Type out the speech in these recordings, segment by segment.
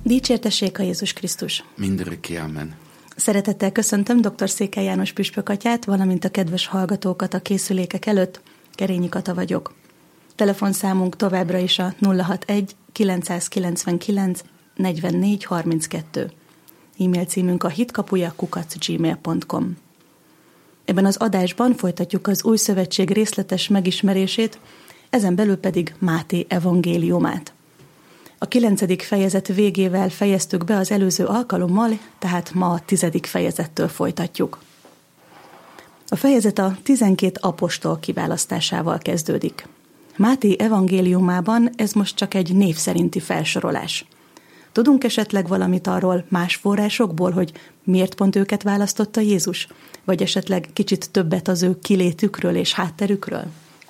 Dicsértessék a Jézus Krisztus! Mindörökké, amen. Szeretettel köszöntöm dr. Székely János püspök atyát, valamint a kedves hallgatókat a készülékek előtt. Kerényi Kata vagyok. Telefonszámunk továbbra is a 061 999 44 32. E-mail címünk a hitkapuja@gmail.com. Ebben az adásban folytatjuk az Új Szövetség részletes megismerését, ezen belül pedig Máté evangéliumát. A 9. fejezet végével fejeztük be az előző alkalommal, tehát ma a 10. fejezettől folytatjuk. A fejezet a 12 apostol kiválasztásával kezdődik. Máté evangéliumában ez most csak egy név szerinti felsorolás. Tudunk esetleg valamit arról más forrásokból, hogy miért pont őket választotta Jézus? Vagy esetleg kicsit többet az ő kilétükről és hátterükről?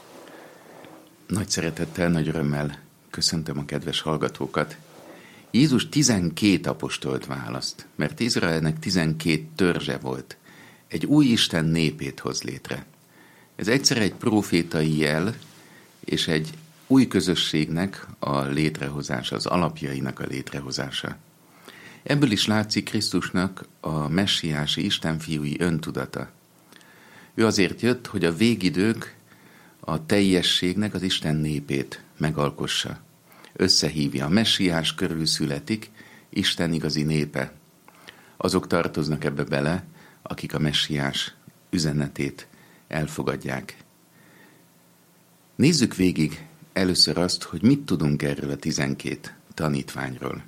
Nagy szeretettel, nagy örömmel köszöntöm a kedves hallgatókat. Jézus 12 apostolt választ, mert Izraelnek 12 törzse volt. Egy új Isten népét hoz létre. Ez egyszer egy prófétai jel, és egy új közösségnek a létrehozása, az alapjainak a létrehozása. Ebből is látszik Krisztusnak a messiási istenfiúi öntudata. Ő azért jött, hogy a végidők a teljességnek az Isten népét megalkossa. Összehívja. A messiás körül születik Isten igazi népe. Azok tartoznak ebbe bele, akik a messiás üzenetét elfogadják. Nézzük végig először azt, hogy mit tudunk erről a 12 tanítványról.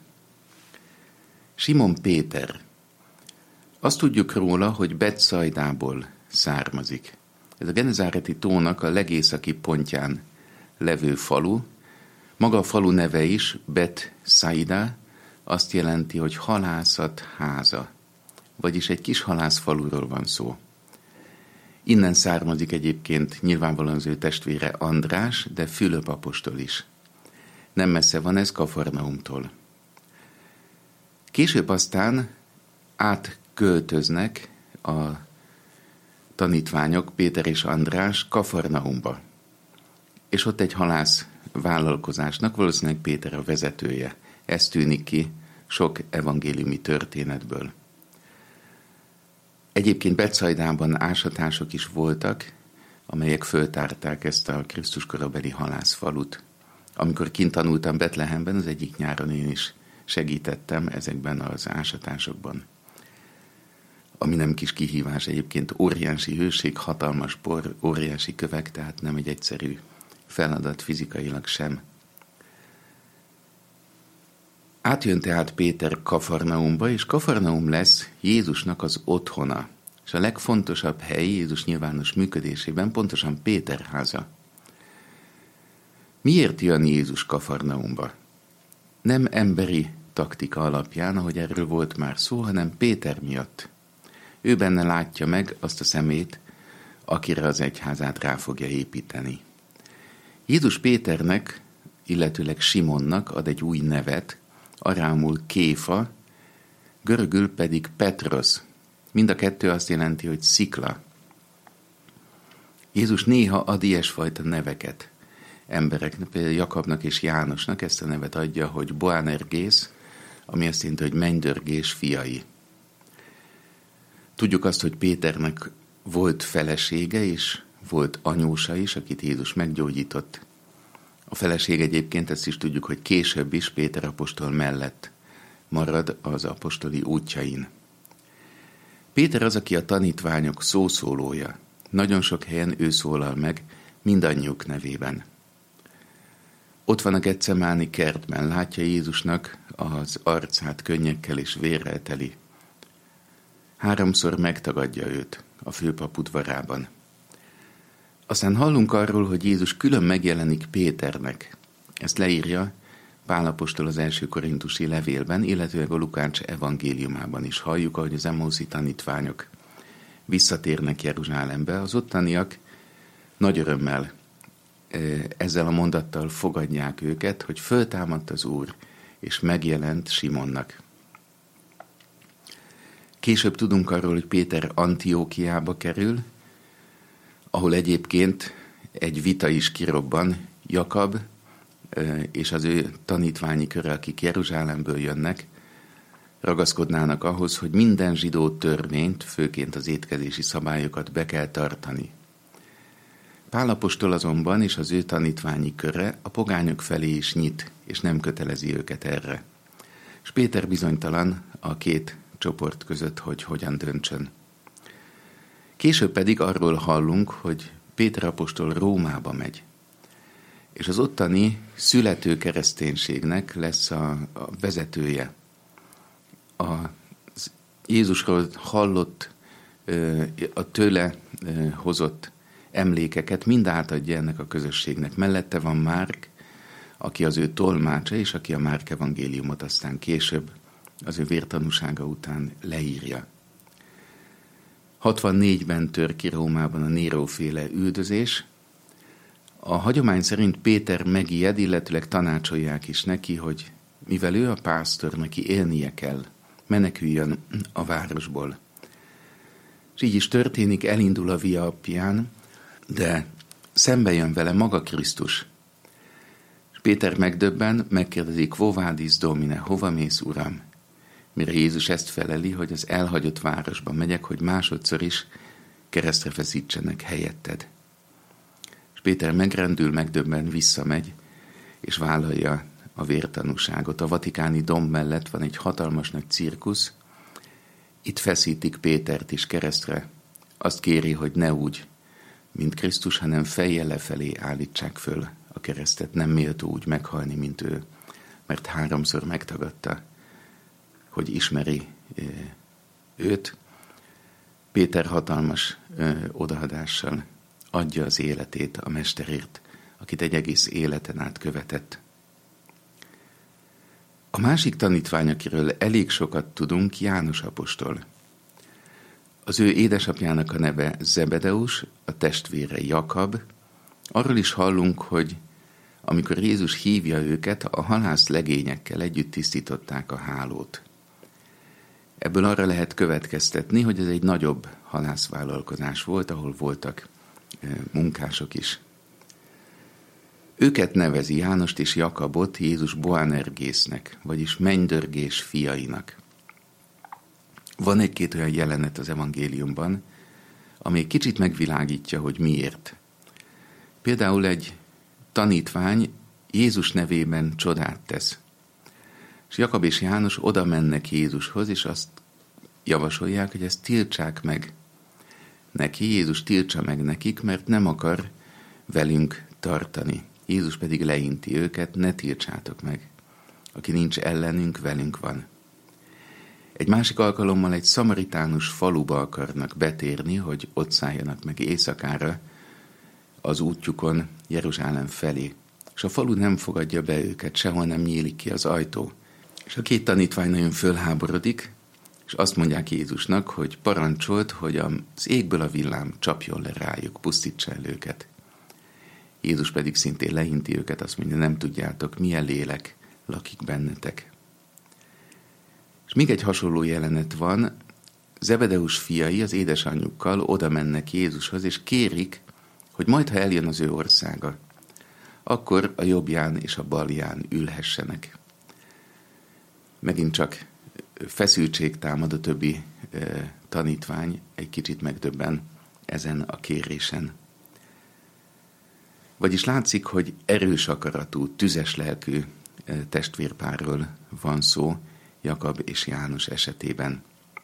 Simon Péter. Azt tudjuk róla, hogy Betszajdából származik. Ez a Genezáreti tónak a legészaki pontján levő falu. Maga a falu neve is, Betszajda, azt jelenti, hogy halászat háza, vagyis egy kis halászfaluról van szó. Innen származik egyébként nyilvánvalóan az ő testvére András, de Fülöp apostol is. Nem messze van ez Kafarnaumtól. Később aztán átköltöznek a tanítványok, Péter és András Kafarnaumba. És ott egy halász vállalkozásnak valószínűleg Péter a vezetője. Ez tűnik ki sok evangéliumi történetből. Egyébként Betszajdában ásatások is voltak, amelyek föltárták ezt a Krisztus korabeli halászfalut. Amikor kint tanultam Betlehemben, az egyik nyáron én is segítettem ezekben az ásatásokban. Ami nem kis kihívás, egyébként óriási hőség, hatalmas por, óriási kövek, tehát nem egy egyszerű feladat fizikailag sem. Átjön tehát Péter Kafarnaumba, és Kafarnaum lesz Jézusnak az otthona. És a legfontosabb hely Jézus nyilvános működésében pontosan Péter háza. Miért jön Jézus Kafarnaumba? Nem emberi taktika alapján, ahogy erről volt már szó, hanem Péter miatt. Ő benne látja meg azt a szemét, akire az egyházát rá fogja építeni. Jézus Péternek, illetőleg Simonnak ad egy új nevet, arámul Kéfa, görögül pedig Petros. Mind a kettő azt jelenti, hogy szikla. Jézus néha ad ilyesfajta neveket embereknek, például Jakabnak és Jánosnak ezt a nevet adja, hogy Boanergész, ami azt jelenti, hogy mennydörgés fiai. Tudjuk azt, hogy Péternek volt felesége és volt anyósa is, akit Jézus meggyógyított. A feleség egyébként ezt is tudjuk, hogy később is Péter apostol mellett marad az apostoli útjain. Péter az, aki a tanítványok szószólója. Nagyon sok helyen ő szólal meg mindannyiuk nevében. Ott van a Getsemáni kertben, látja Jézusnak az arcát könnyekkel és vérrel teli. 3-szor megtagadja őt a főpap udvarában. Aztán hallunk arról, hogy Jézus külön megjelenik Péternek. Ezt leírja Pál apostol az első korintusi levélben, illetőleg a Lukács evangéliumában is halljuk, ahogy az Emmauszi tanítványok visszatérnek Jeruzsálembe. Az ottaniak nagy örömmel ezzel a mondattal fogadják őket, hogy föltámadt az Úr, és megjelent Simonnak. Később tudunk arról, hogy Péter Antiókiába kerül, ahol egyébként egy vita is kirobban. Jakab és az ő tanítványi köre, akik Jeruzsálemből jönnek, ragaszkodnának ahhoz, hogy minden zsidó törvényt, főként az étkezési szabályokat be kell tartani. Pál apostol azonban és az ő tanítványi köre a pogányok felé is nyit, és nem kötelezi őket erre. És Péter bizonytalan a két csoport között, hogy hogyan döntsön. Később pedig arról hallunk, hogy Péter apostol Rómába megy, és az ottani születő kereszténységnek lesz a vezetője. A Jézusról hallott, a tőle hozott emlékeket mind átadja ennek a közösségnek. Mellette van Márk, aki az ő tolmácsa, és aki a Márk evangéliumot aztán később az ő vértanúsága után leírja. 64-ben tör ki Rómában a Néró-féle üldözés. A hagyomány szerint Péter megijed, illetőleg tanácsolják is neki, hogy mivel ő a pásztor, neki élnie kell, meneküljön a városból. És így is történik, elindul a Via Appián, de szembe jön vele maga Krisztus. És Péter megdöbben, megkérdezi, Quo vadis Domine, hova mész, Uram? Mire Jézus ezt feleli, hogy az elhagyott városba megyek, hogy másodszor is keresztre feszítsenek helyetted. És Péter megrendül, megdöbben, visszamegy, és vállalja a vértanúságot. A vatikáni domb mellett van egy hatalmas nagy cirkusz, itt feszítik Pétert is keresztre. Azt kéri, hogy ne úgy, mint Krisztus, hanem fejjel lefelé állítsák föl a keresztet. Nem méltó úgy meghalni, mint ő, mert 3-szor megtagadta, hogy ismeri őt. Péter hatalmas odaadással adja az életét a mesterért, akit egy egész életen át követett. A másik tanítvány, akiről elég sokat tudunk, János apostol. Az ő édesapjának a neve Zebedeus, a testvére Jakab. Arról is hallunk, hogy amikor Jézus hívja őket, a halász legényekkel együtt tisztították a hálót. Ebből arra lehet következtetni, hogy ez egy nagyobb halászvállalkozás volt, ahol voltak munkások is. Őket nevezi, Jánost és Jakabot, Jézus Boanergésznek, vagyis mennydörgés fiainak. Van egy-két olyan jelenet az evangéliumban, ami kicsit megvilágítja, hogy miért. Például egy tanítvány Jézus nevében csodát tesz. És Jakab és János oda mennek Jézushoz, és azt javasolják, hogy ezt tiltsák meg neki, Jézus tiltsa meg nekik, mert nem akar velünk tartani. Jézus pedig leinti őket, ne tiltsátok meg. Aki nincs ellenünk, velünk van. Egy másik alkalommal egy szamaritánus faluba akarnak betérni, hogy ott szálljanak meg éjszakára az útjukon Jeruzsálem felé. És a falu nem fogadja be őket, sehol nem nyílik ki az ajtó. És a két tanítvány nagyon fölháborodik, és azt mondják Jézusnak, hogy parancsolt, hogy az égből a villám csapjon le rájuk, pusztítsa el őket. Jézus pedig szintén leinti őket, azt mondja, nem tudjátok, milyen lélek lakik bennetek. És még egy hasonló jelenet van, Zebedeus fiai az édesanyjukkal oda mennek Jézushoz, és kérik, hogy majd, ha eljön az ő országa, akkor a jobbján és a balján ülhessenek. Megint csak feszültség támad, a többi tanítvány egy kicsit megdöbben ezen a kérésen. Vagyis látszik, hogy erős akaratú, tüzes lelkű testvérpárról van szó Jakab és János esetében.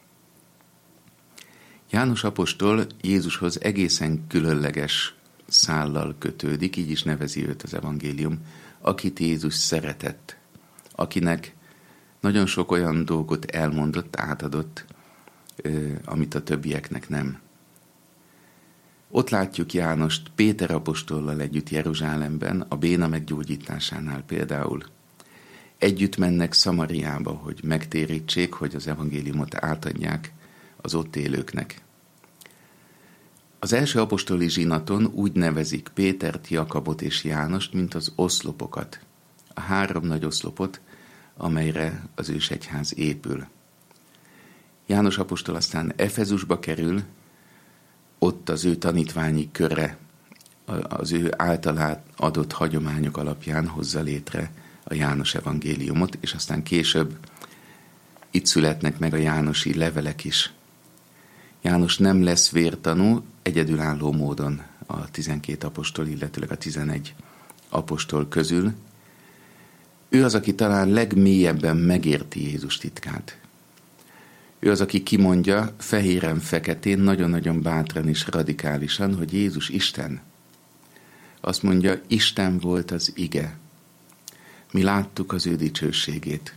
János apostol Jézushoz egészen különleges szállal kötődik, így is nevezi őt az evangélium, akit Jézus szeretett, akinek nagyon sok olyan dolgot elmondott, átadott, amit a többieknek nem. Ott látjuk Jánost Péter apostollal együtt Jeruzsálemben, a béna meggyógyításánál például. Együtt mennek Szamariába, hogy megtérítsék, hogy az evangéliumot átadják az ott élőknek. Az első apostoli zsinaton úgy nevezik Pétert, Jakabot és Jánost, mint az oszlopokat. A 3 nagy oszlopot, amelyre az ősegyház épül. János apostol aztán Efezusba kerül, ott az ő tanítványi köre, az ő által adott hagyományok alapján hozza létre a János evangéliumot, és aztán később Itt születnek meg a jánosi levelek is. János nem lesz vértanú egyedülálló módon a 12 apostol, illetőleg a 11 apostol közül. Ő az, aki talán legmélyebben megérti Jézus titkát. Ő az, aki kimondja fehéren-feketén, nagyon-nagyon bátran és radikálisan, hogy Jézus Isten. Azt mondja, Isten volt az ige. Mi láttuk az ő dicsőségét.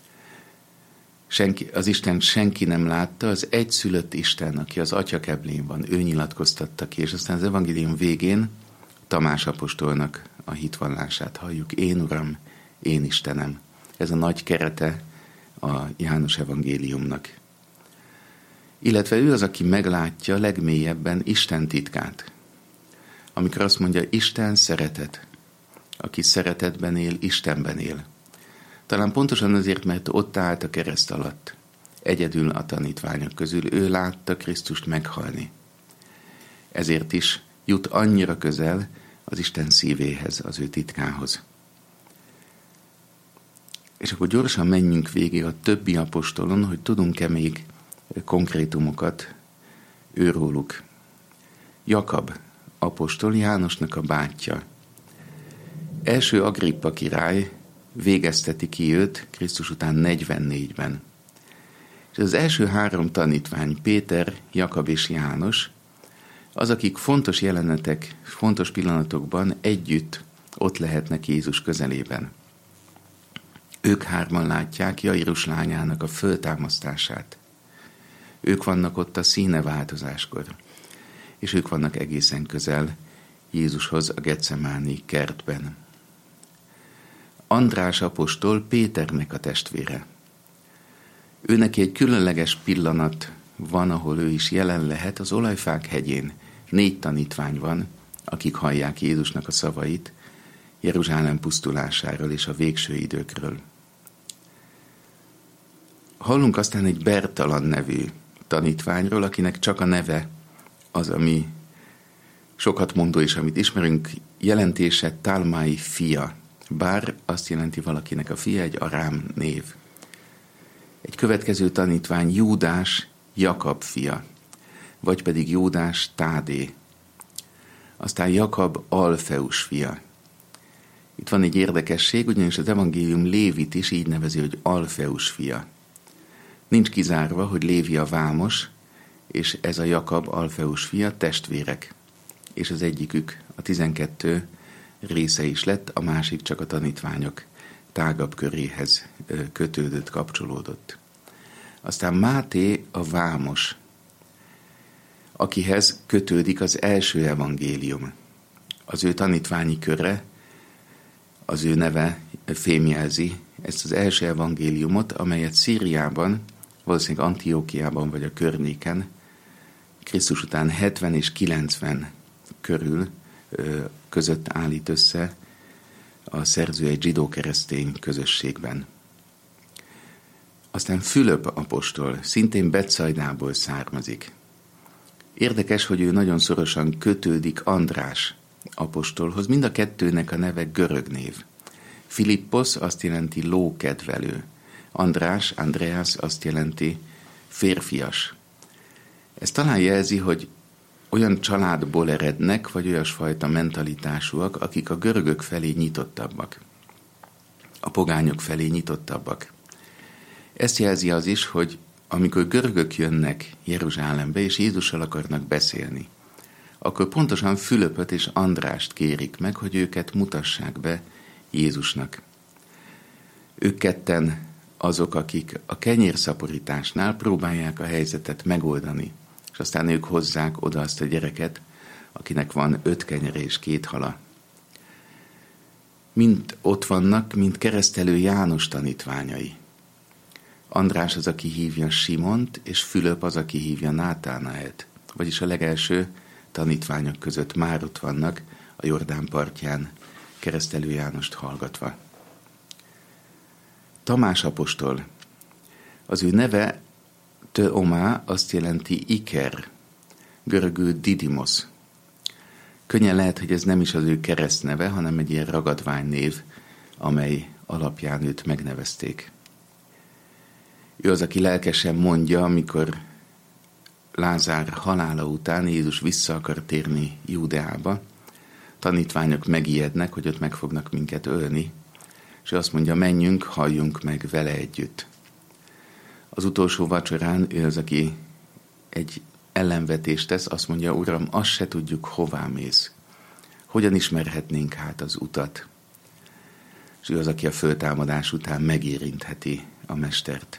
Az Isten senki nem látta, az egyszülött Isten, aki az atyakeblén van, ő nyilatkoztatta ki, és aztán az evangélium végén Tamás apostolnak a hitvallását halljuk. Én Uram, én Istenem. Ez a nagy kerete a János evangéliumnak. Illetve ő az, aki meglátja legmélyebben Isten titkát. Amikor azt mondja, Isten szeretet, aki szeretetben él, Istenben él. Talán pontosan azért, mert ott állt a kereszt alatt, egyedül a tanítványok közül, ő látta Krisztust meghalni. Ezért is jut annyira közel az Isten szívéhez, az ő titkához. És akkor gyorsan menjünk végig a többi apostolon, hogy tudunk-e még konkrétumokat őróluk. Jakab apostol, Jánosnak a bátyja. Első Agrippa király végezteti ki őt Krisztus után 44-ben. És az első 3 tanítvány, Péter, Jakab és János, az, akik fontos jelenetek, fontos pillanatokban együtt ott lehetnek Jézus közelében. Ők 3 látják Jairus lányának a föltámasztását. Ők vannak ott a színeváltozáskor, és ők vannak egészen közel Jézushoz a Getsemáni kertben. András apostol Péternek a testvére. Őneki egy különleges pillanat van, ahol ő is jelen lehet, az Olajfák hegyén. 4 tanítvány van, akik hallják Jézusnak a szavait Jeruzsálem pusztulásáról és a végső időkről. Hallunk aztán egy Bertalan nevű tanítványról, akinek csak a neve az, ami sokat mondó és amit ismerünk, jelentése Talmai fia. Bár azt jelenti valakinek a fia, egy arám név. Egy következő tanítvány Júdás Jakab fia, vagy pedig Júdás Tádé. Aztán Jakab Alfeus fia. Itt van egy érdekesség, ugyanis az evangélium Lévit is így nevezi, hogy Alfeus fia. Nincs kizárva, hogy Lévi a vámos, és ez a Jakab Alfeus fia testvérek. És az egyikük a 12 része is lett, a másik csak a tanítványok tágabb köréhez kötődött, kapcsolódott. Aztán Máté a vámos, akihez kötődik az első evangélium. Az ő tanítványi köre, az ő neve fémjelzi ezt az első evangéliumot, amelyet Szíriában, valószínűleg Antiókiában vagy a környéken Krisztus után 70 és 90 körül között állít össze a szerző egy zsidó-keresztény közösségben. Aztán Fülöp apostol, szintén Betszajdából származik. Érdekes, hogy ő nagyon szorosan kötődik András apostolhoz, mind a kettőnek a neve görög név. Filippos azt jelenti lókedvelő, Andreas azt jelenti férfias. Ez talán jelzi, hogy olyan családból erednek, vagy olyasfajta mentalitásúak, akik a görögök felé nyitottabbak, a pogányok felé nyitottabbak. Ezt jelzi az is, hogy amikor görögök jönnek Jeruzsálembe, és Jézussal akarnak beszélni, akkor pontosan Fülöpöt és Andrást kérik meg, hogy őket mutassák be Jézusnak. Ők ketten azok, akik a kenyérszaporításnál próbálják a helyzetet megoldani, és aztán ők hozzák oda azt a gyereket, akinek van 5 kenyere és 2 hala. Mind ott vannak, mint keresztelő János tanítványai. András az, aki hívja Simont, és Fülöp az, aki hívja Nátánaelt. Vagyis a legelső tanítványok között már ott vannak a Jordán partján keresztelő Jánost hallgatva. Tamás apostol, az ő neve Teomá azt jelenti iker, görögül Didymos. Könnyen lehet, hogy ez nem is az ő keresztneve, hanem egy ilyen ragadványnév, amely alapján őt megnevezték. Ő az, aki lelkesen mondja, amikor Lázár halála után Jézus vissza akar térni Júdeába, tanítványok megijednek, hogy ott meg fognak minket ölni, és azt mondja, menjünk, halljunk meg vele együtt. Az utolsó vacsorán ő az, aki egy ellenvetést tesz, azt mondja, Uram, azt se tudjuk, hová mész. Hogyan ismerhetnénk hát az utat? És ő az, aki a föltámadás után megérintheti a mestert.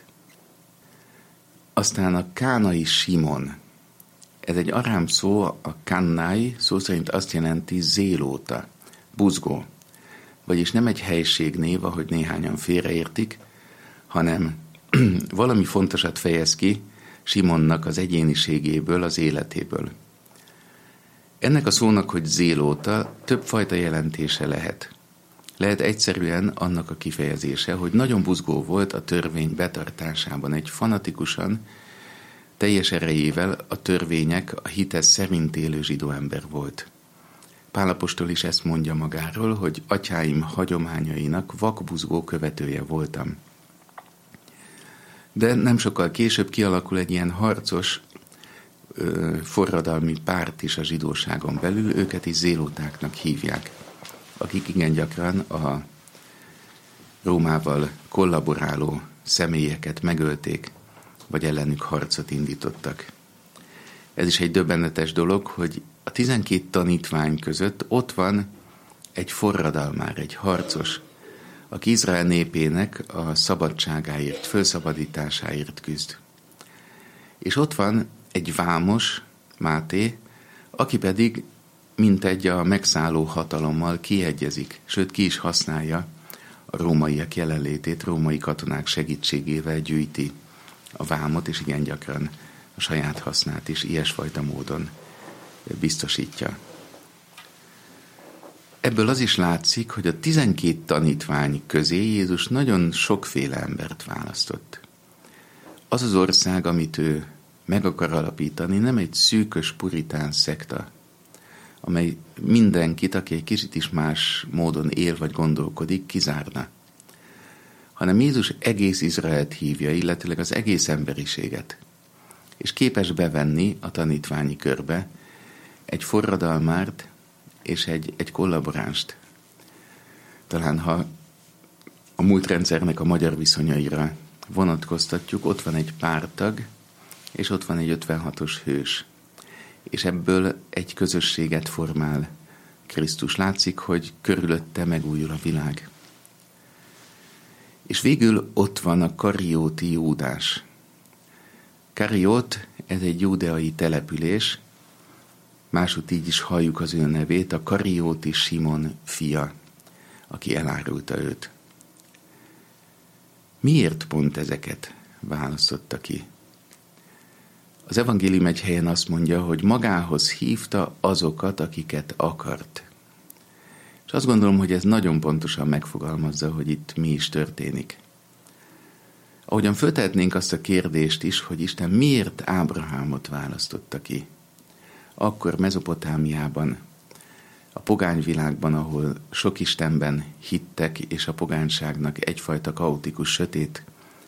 Aztán a kánai Simon. Ez egy arám szó, a kannai szó szerint azt jelenti zélóta, buzgó. Vagyis nem egy helységnév, ahogy néhányan félreértik, hanem valami fontosat fejez ki Simonnak az egyéniségéből, az életéből. Ennek a szónak, hogy zélóta, többfajta jelentése lehet. Lehet egyszerűen annak a kifejezése, hogy nagyon buzgó volt a törvény betartásában, egy fanatikusan, teljes erejével a törvények, a hite szerint élő zsidó ember volt. Pál apostol is ezt mondja magáról, hogy atyáim hagyományainak vakbuzgó követője voltam. De nem sokkal később kialakul egy ilyen harcos, forradalmi párt is a zsidóságon belül, őket is zélótáknak hívják, akik igen gyakran a Rómával kollaboráló személyeket megölték, vagy ellenük harcot indítottak. Ez is egy döbbenetes dolog, hogy a 12 tanítvány között ott van egy forradalmár, egy harcos, aki Izrael népének a szabadságáért, fölszabadításáért küzd. És ott van egy vámos, Máté, aki pedig mintegy a megszálló hatalommal kiegyezik, sőt ki is használja a rómaiak jelenlétét, római katonák segítségével gyűjti a vámot, és igen gyakran a saját hasznát is ilyesfajta módon biztosítja. Ebből az is látszik, hogy a 12 tanítvány közé Jézus nagyon sokféle embert választott. Az az ország, amit ő meg akar alapítani, nem egy szűkös puritán szekta, amely mindenkit, aki egy kicsit is más módon él vagy gondolkodik, kizárna. Hanem Jézus egész Izraelt hívja, illetőleg az egész emberiséget, és képes bevenni a tanítványi körbe egy forradalmárt és egy kollaboránst. Talán ha a múltrendszernek a magyar viszonyaira vonatkoztatjuk, ott van egy párttag, és ott van egy 56-os hős. És ebből egy közösséget formál Krisztus. Látszik, hogy körülötte megújul a világ. És végül ott van a karióti Júdás. Kariót, ez egy júdeai település, máshogy így is halljuk az ő nevét, a karióti Simon fia, aki elárulta őt. Miért pont ezeket választotta ki? Az evangélium egy helyen azt mondja, hogy magához hívta azokat, akiket akart. És azt gondolom, hogy ez nagyon pontosan megfogalmazza, hogy itt mi is történik. Ahogyan föltehetnénk azt a kérdést is, hogy Isten miért Ábrahámot választotta ki. Akkor Mezopotámiában, a pogányvilágban, ahol sok istenben hittek, és a pogányságnak egyfajta kaotikus, sötét,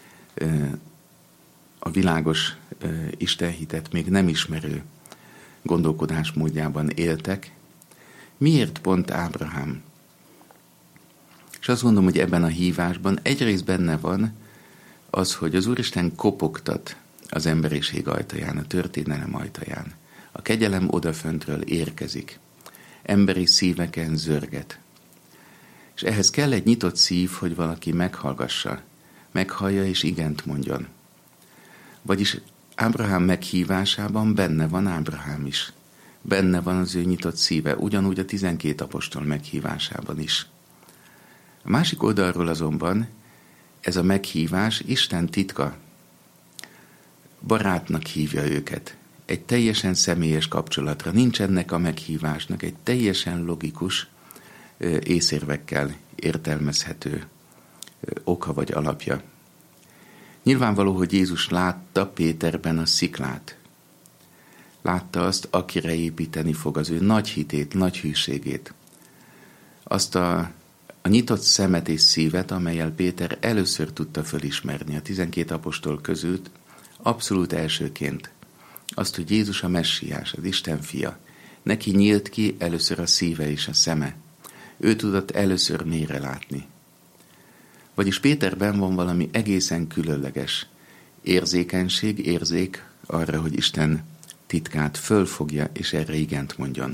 a világos istenhitet még nem ismerő gondolkodásmódjában éltek. Miért pont Ábrahám? És azt gondolom, hogy ebben a hívásban egyrészt benne van az, hogy az Úristen kopogtat az emberiség ajtaján, a történelem ajtaján. A kegyelem odaföntről érkezik. Emberi szíveken zörget. És ehhez kell egy nyitott szív, hogy valaki meghallgassa, meghallja és igent mondjon. Vagyis Ábrahám meghívásában benne van Ábrahám is. Benne van az ő nyitott szíve, ugyanúgy a 12 apostol meghívásában is. A másik oldalról azonban ez a meghívás Isten titka. Barátnak hívja őket. Egy teljesen személyes kapcsolatra. Nincs ennek a meghívásnak egy teljesen logikus, észérvekkel értelmezhető oka vagy alapja. Nyilvánvaló, hogy Jézus látta Péterben a sziklát. Látta azt, akire építeni fog, az ő nagy hitét, nagy hűségét. Azt a A nyitott szemet és szívet, amellyel Péter először tudta fölismerni a 12 apostol közül abszolút elsőként azt, hogy Jézus a messiás, az Isten fia. Neki nyílt ki először a szíve és a szeme. Ő tudott először mélyre látni. Vagyis Péterben van valami egészen különleges érzékenység, érzék arra, hogy Isten titkát fölfogja, és erre igent mondjon.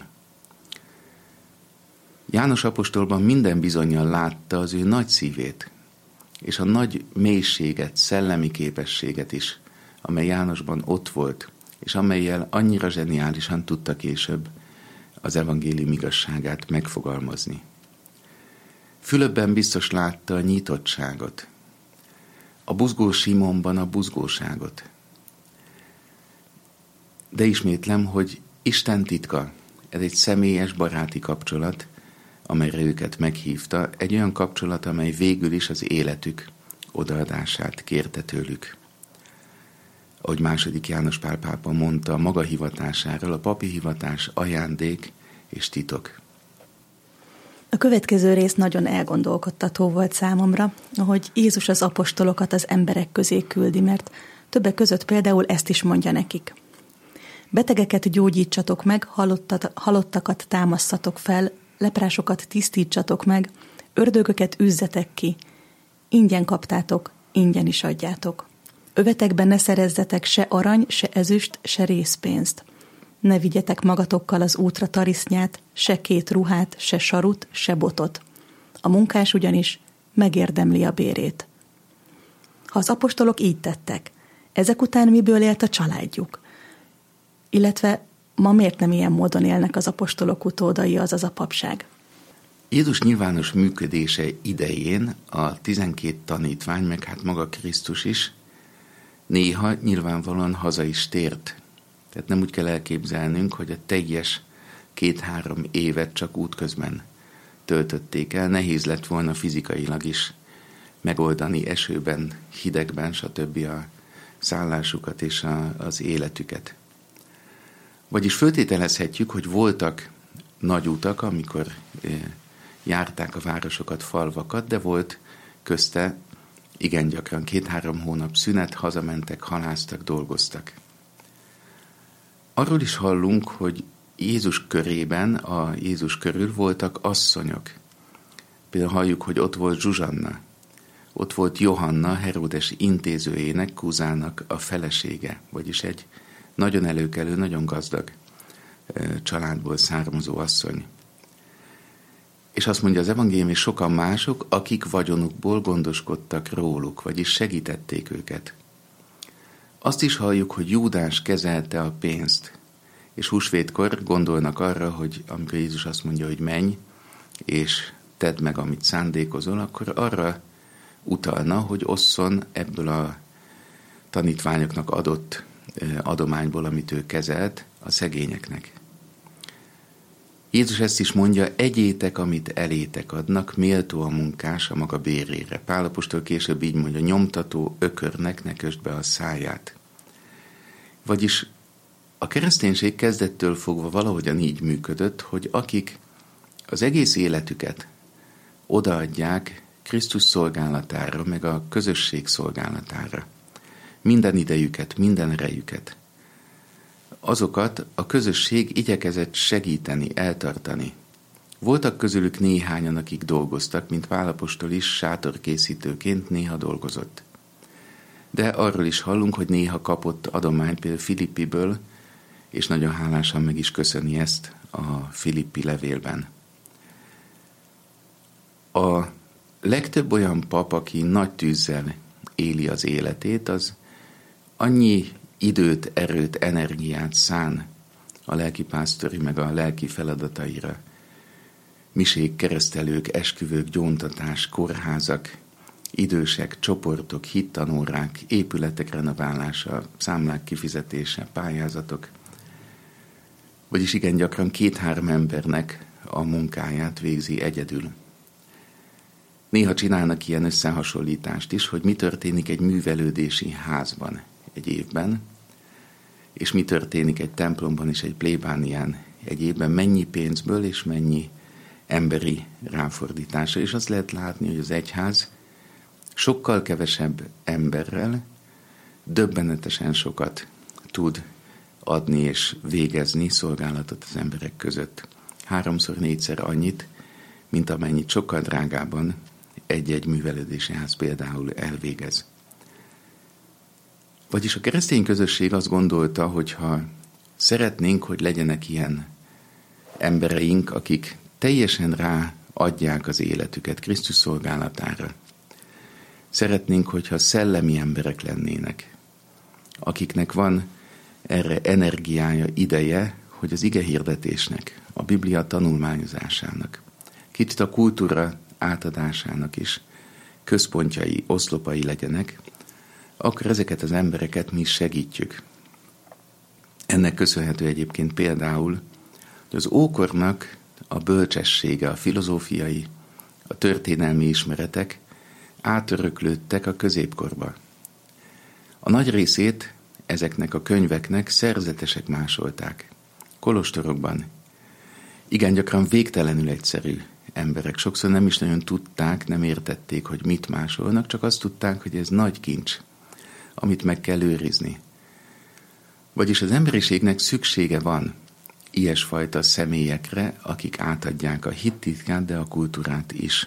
János apostolban minden bizonnyal látta az ő nagy szívét, és a nagy mélységet, szellemi képességet is, amely Jánosban ott volt, és amellyel annyira zseniálisan tudta később az evangélium igazságát megfogalmazni. Fülöpben biztos látta a nyitottságot, a buzgó Simonban a buzgóságot. De ismétlem, hogy Isten titka, ez egy személyes baráti kapcsolat, amelyre őket meghívta, egy olyan kapcsolat, amely végül is az életük odaadását kérte tőlük. Ahogy II. János Pál pápa mondta a maga hivatásáról, a papi hivatás ajándék és titok. A következő rész nagyon elgondolkodtató volt számomra, ahogy Jézus az apostolokat az emberek közé küldi, mert többek között például ezt is mondja nekik. Betegeket gyógyítsatok meg, halottakat támasszatok fel, leprásokat tisztítsatok meg, ördögöket üzzetek ki. Ingyen kaptátok, ingyen is adjátok. Övetekben ne szerezzetek se arany, se ezüst, se rézpénzt. Ne vigyetek magatokkal az útra tarisznyát, se 2 ruhát, se sarut, se botot. A munkás ugyanis megérdemli a bérét. Ha az apostolok így tettek, ezek után miből élt a családjuk? Illetve ma miért nem ilyen módon élnek az apostolok utódai, azaz a papság? Jézus nyilvános működése idején a 12 tanítvány, meg hát maga Krisztus is néha nyilvánvalóan haza is tért. Tehát nem úgy kell elképzelnünk, hogy a teljes 2-3 évet csak útközben töltötték el. Nehéz lett volna fizikailag is megoldani esőben, hidegben, stb. A szállásukat és az életüket. Vagyis föltételezhetjük, hogy voltak nagy utak, amikor járták a városokat, falvakat, de volt közte igen gyakran 2-3 hónap szünet, hazamentek, halásztak, dolgoztak. Arról is hallunk, hogy Jézus körében, a Jézus körül voltak asszonyok. Például halljuk, hogy ott volt Zsuzsanna, ott volt Johanna, Heródes intézőjének, Kuzának a felesége, vagyis egy nagyon előkelő, nagyon gazdag családból származó asszony. És azt mondja az evangélium, és sokan mások, akik vagyonukból gondoskodtak róluk, vagyis segítették őket. Azt is halljuk, hogy Júdás kezelte a pénzt, és húsvétkor gondolnak arra, hogy amikor Jézus azt mondja, hogy menj, és tedd meg, amit szándékozol, akkor arra utalna, hogy osszon ebből a tanítványoknak adott adományból, amit ő kezelt, a szegényeknek. Jézus ezt is mondja, egyétek, amit elétek adnak, méltó a munkás a maga bérére. Pál apostol később így mondja, nyomtató ökörnek ne kösd be a száját. Vagyis a kereszténység kezdettől fogva valahogyan így működött, hogy akik az egész életüket odaadják Krisztus szolgálatára, meg a közösség szolgálatára, minden idejüket, minden erejüket, azokat a közösség igyekezett segíteni, eltartani. Voltak közülük néhányan, akik dolgoztak, mint Pál apostol is sátorkészítőként néha dolgozott. De arról is hallunk, hogy néha kapott adományt például Filippiből, és nagyon hálásan meg is köszöni ezt a Filippi levélben. A legtöbb olyan pap, aki nagy tűzzel éli az életét, az annyi időt, erőt, energiát szán a lelkipásztori meg a lelki feladataira. Misék, keresztelők, esküvők, gyóntatás, kórházak, idősek, csoportok, hittanórák, épületek renoválása, számlák kifizetése, pályázatok. Vagyis igen gyakran 2-3 embernek a munkáját végzi egyedül. Néha csinálnak ilyen összehasonlítást is, hogy mi történik egy művelődési házban egy évben, és mi történik egy templomban és egy plébánián egy évben, mennyi pénzből és mennyi emberi ráfordítása, és azt lehet látni, hogy az egyház sokkal kevesebb emberrel döbbenetesen sokat tud adni és végezni szolgálatot az emberek között. 3-4-szer annyit, mint amennyit sokkal drágában egy-egy művelődési ház például elvégez. Vagyis a keresztény közösség azt gondolta, hogy ha szeretnénk, hogy legyenek ilyen embereink, akik teljesen ráadják az életüket Krisztus szolgálatára, szeretnénk, hogyha szellemi emberek lennének, akiknek van erre energiája, ideje, hogy az ige hirdetésnek, a Biblia tanulmányozásának, kicsit a kultúra átadásának is központjai, oszlopai legyenek, akkor ezeket az embereket mi segítjük. Ennek köszönhető egyébként például, hogy az ókornak a bölcsessége, a filozófiai, a történelmi ismeretek átöröklődtek a középkorba. A nagy részét ezeknek a könyveknek szerzetesek másolták. Kolostorokban igen gyakran végtelenül egyszerű emberek sokszor nem is nagyon tudták, nem értették, hogy mit másolnak, csak azt tudták, hogy ez nagy kincs, amit meg kell őrizni. Vagyis az emberiségnek szüksége van ilyesfajta személyekre, akik átadják a hittitkát, de a kultúrát is.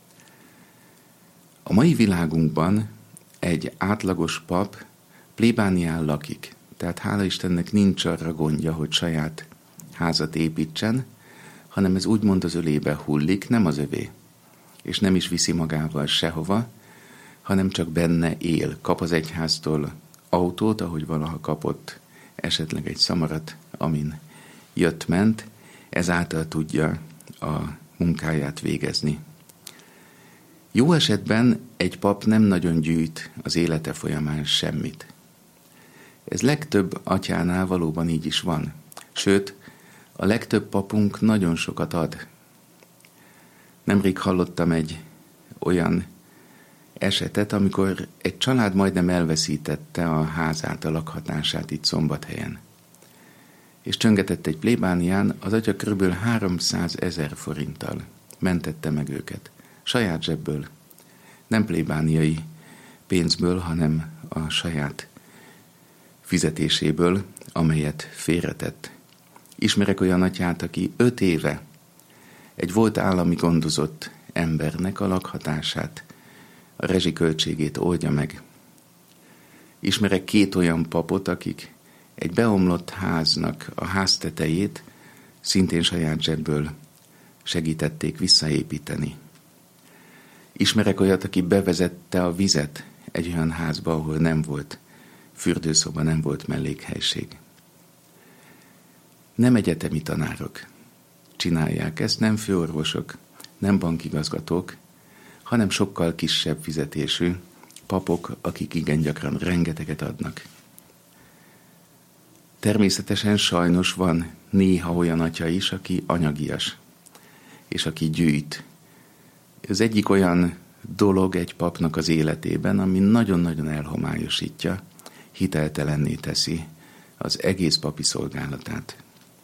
A mai világunkban egy átlagos pap plébánián lakik, tehát hála Istennek nincs arra gondja, hogy saját házat építsen, hanem ez úgymond az ölébe hullik, nem az övé, és nem is viszi magával sehova, hanem csak benne él. Kap az egyháztól autót, ahogy valaha kapott esetleg egy szamarat, amin jött-ment, ezáltal tudja a munkáját végezni. Jó esetben egy pap nem nagyon gyűjt az élete folyamán semmit. Ez legtöbb atyánál valóban így is van. Sőt, a legtöbb papunk nagyon sokat ad. Nemrég hallottam egy olyan esetet, amikor egy család majdnem elveszítette a házát, a lakhatását itt Szombathelyen. És csöngetett egy plébánián, az atya kb. 300 000 forinttal mentette meg őket. Saját zsebből. Nem plébániai pénzből, hanem a saját fizetéséből, amelyet félretett. Ismerek olyan atyát, aki 5 éve egy volt állami gondozott embernek a lakhatását, a rezsiköltségét oldja meg. Ismerek 2 olyan papot, akik egy beomlott háznak a háztetejét szintén saját zsebből segítették visszaépíteni. Ismerek olyat, aki bevezette a vizet egy olyan házba, ahol nem volt fürdőszoba, nem volt mellékhelység. Nem egyetemi tanárok csinálják ezt, nem főorvosok, nem bankigazgatók, hanem sokkal kisebb fizetésű papok, akik igen gyakran rengeteget adnak. Természetesen sajnos van néha olyan atya is, aki anyagias, és aki gyűjt. Ez egyik olyan dolog egy papnak az életében, ami nagyon-nagyon elhomályosítja, hiteltelenné teszi az egész papi szolgálatát.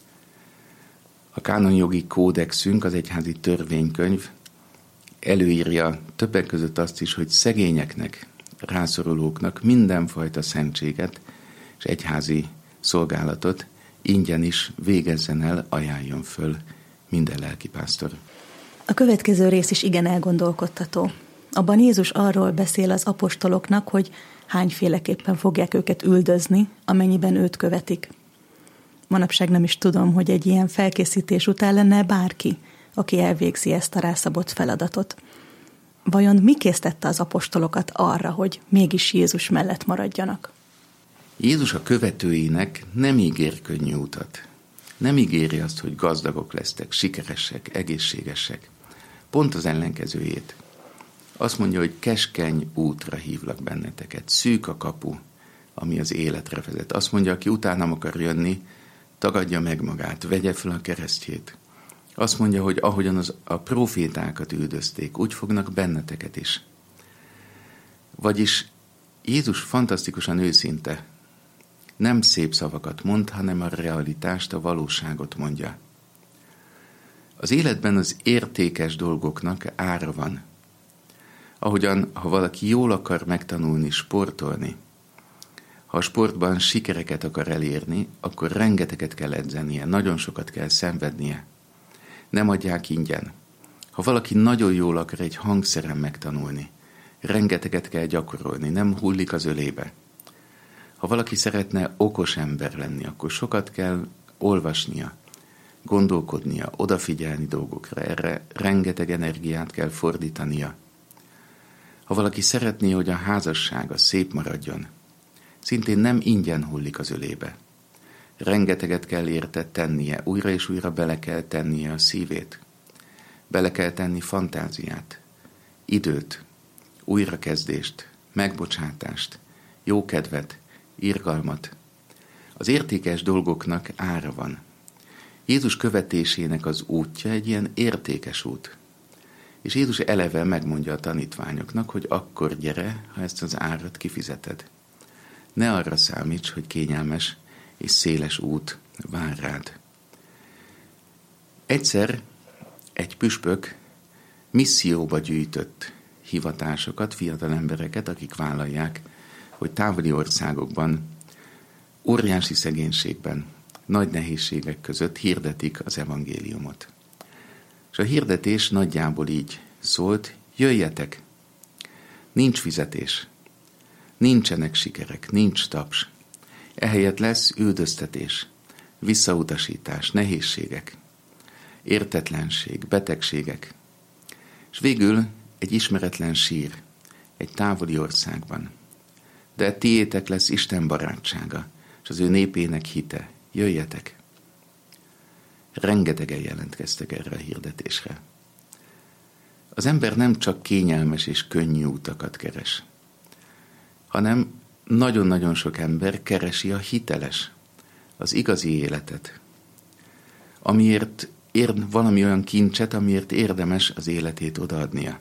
A kánonjogi kódexünk, az egyházi törvénykönyv előírja többek között azt is, hogy szegényeknek, rászorulóknak mindenfajta szentséget és egyházi szolgálatot ingyen is végezzen el, ajánljon föl minden lelkipásztor. A következő rész is igen elgondolkodtató. Abban Jézus arról beszél az apostoloknak, hogy hányféleképpen fogják őket üldözni, amennyiben őt követik. Manapság nem is tudom, hogy egy ilyen felkészítés után lenne bárki, aki elvégzi ezt a rászabott feladatot. Vajon mi késztette az apostolokat arra, hogy mégis Jézus mellett maradjanak? Jézus a követőinek nem ígér könnyű utat. Nem ígéri azt, hogy gazdagok lesztek, sikeresek, egészségesek. Pont az ellenkezőjét. Azt mondja, hogy keskeny útra hívlak benneteket. Szűk a kapu, ami az életre vezet. Azt mondja, aki utánam akar jönni, tagadja meg magát, vegye fel a keresztjét. Azt mondja, hogy ahogyan a profétákat üldözték, úgy fognak benneteket is. Vagyis Jézus fantasztikusan őszinte. Nem szép szavakat mond, hanem a realitást, a valóságot mondja. Az életben az értékes dolgoknak ára van. Ahogyan, ha valaki jól akar megtanulni sportolni, ha a sportban sikereket akar elérni, akkor rengeteget kell edzenie, nagyon sokat kell szenvednie. Nem adják ingyen. Ha valaki nagyon jól akar egy hangszeren megtanulni, rengeteget kell gyakorolni, nem hullik az ölébe. Ha valaki szeretne okos ember lenni, akkor sokat kell olvasnia, gondolkodnia, odafigyelni dolgokra, erre rengeteg energiát kell fordítania. Ha valaki szeretné, hogy a házassága szép maradjon, szintén nem ingyen hullik az ölébe. Rengeteget kell érte tennie, újra és újra bele kell tennie a szívét. Bele kell tenni fantáziát, időt, újrakezdést, megbocsátást, jókedvet, irgalmat. Az értékes dolgoknak ára van. Jézus követésének az útja egy ilyen értékes út. És Jézus eleve megmondja a tanítványoknak, hogy akkor gyere, ha ezt az árat kifizeted. Ne arra számíts, hogy kényelmes és széles út vár rád. Egyszer egy püspök misszióba gyűjtött hivatásokat, fiatal embereket, akik vállalják, hogy távoli országokban, óriási szegénységben, nagy nehézségek között hirdetik az evangéliumot. És a hirdetés nagyjából így szólt: jöjjetek, nincs fizetés, nincsenek sikerek, nincs taps, ehelyett lesz üldöztetés, visszautasítás, nehézségek, értetlenség, betegségek, és végül egy ismeretlen sír, egy távoli országban. De tiétek lesz Isten barátsága, és az ő népének hite. Jöjjetek! Rengetegen jelentkeztek erre a hirdetésre. Az ember nem csak kényelmes és könnyű utakat keres, hanem nagyon-nagyon sok ember keresi a hiteles, az igazi életet, amiért ér valami olyan kincset, amiért érdemes az életét odaadnia.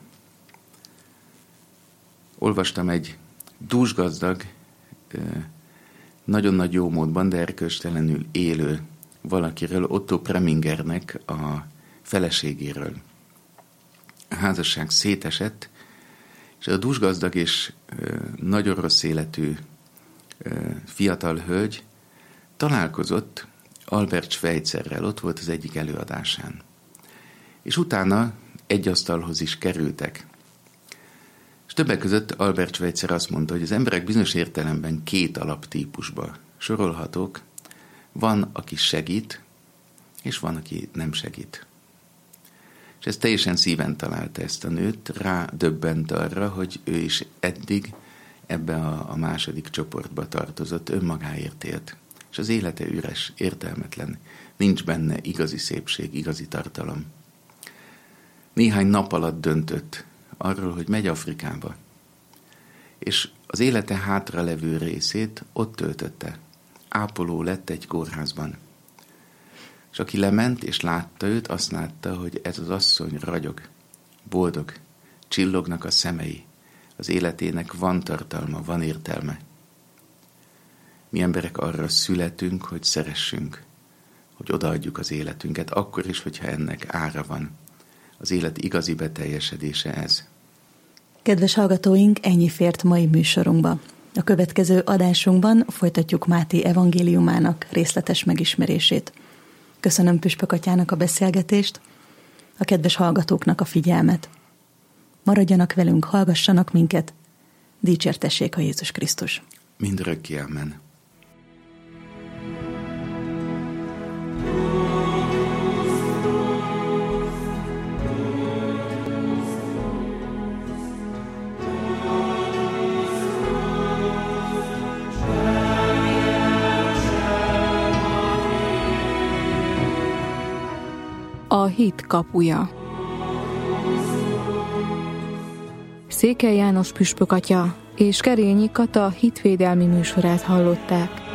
Olvastam egy dúsgazdag, nagyon nagy jó módban, de erkölcstelenül élő valakiről, Otto Premingernek a feleségéről. A házasság szétesett, és a dúsgazdag és nagyon rossz életű fiatal hölgy találkozott Albert Schweitzerrel, ott volt az egyik előadásán. És utána egy asztalhoz is kerültek. És többek között Albert Schweitzer azt mondta, hogy az emberek bizonyos értelemben két alaptípusba sorolhatók. Van, aki segít, és van, aki nem segít. És ez teljesen szíven találta ezt a nőt, rádöbbent arra, hogy ő is eddig ebbe a második csoportba tartozott, önmagáért élt. És az élete üres, értelmetlen, nincs benne igazi szépség, igazi tartalom. Néhány nap alatt döntött arról, hogy megy Afrikába, és az élete hátra levő részét ott töltötte. Ápoló lett egy kórházban. És aki lement és látta őt, azt látta, hogy ez az asszony ragyog, boldog, csillognak a szemei, az életének van tartalma, van értelme. Mi emberek arra születünk, hogy szeressünk, hogy odaadjuk az életünket, akkor is, hogyha ennek ára van. Az élet igazi beteljesedése ez. Kedves hallgatóink, ennyi fért mai műsorunkba. A következő adásunkban folytatjuk Máté evangéliumának részletes megismerését. Köszönöm Püspök atyának a beszélgetést, a kedves hallgatóknak a figyelmet. Maradjanak velünk, hallgassanak minket, dicsértessék a Jézus Krisztus. Mindörökké, amen. A hit kapuja. Székely János püspök atya és Kerényi Kata hitvédelmi műsorát hallották.